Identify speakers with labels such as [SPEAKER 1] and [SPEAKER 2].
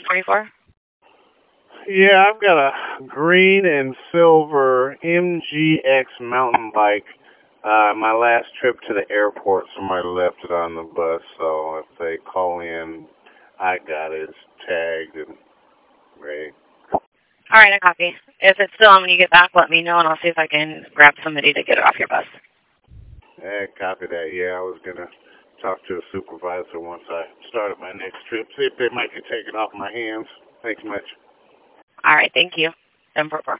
[SPEAKER 1] 24?
[SPEAKER 2] Yeah, I've got a green and silver MGX mountain bike. My last trip to the airport, somebody left it on the bus, so if they call in, I got it. It's tagged and ready.
[SPEAKER 1] All right, I copy. If it's still on when you get back, let me know, and I'll see if I can grab somebody to get it off your bus.
[SPEAKER 2] Copy that. Yeah, I was gonna talk to a supervisor once I started my next trip, see if they might could take it off my hands. Thanks much.
[SPEAKER 1] All right, thank you. 744.